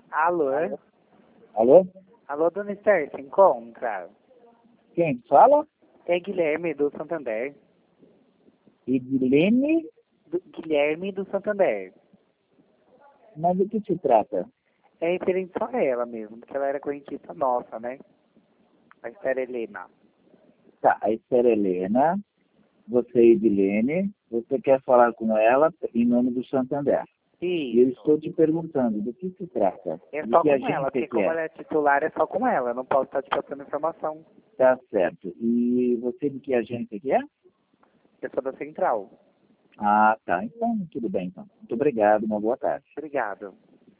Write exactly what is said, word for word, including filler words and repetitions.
Alô? Alô? Alô, dona Esther, se encontra? Quem fala? É Guilherme do Santander. Edilene? Do, Guilherme do Santander. Mas do que se trata? É referente só a ela mesmo, porque ela era correntista nossa, né? A Esther Helena. Tá, a Esther Helena, você é Edilene, você quer falar com ela em nome do Santander. E eu Isso. estou te perguntando, do que se trata? É De só que com agência ela, porque que como é? ela é titular, é só com ela. Eu não posso estar te passando informação. Tá certo. E você de que agência que é? Eu sou da Central. Ah, tá. Então, tudo bem, então. Muito obrigado, uma boa tarde. Obrigado.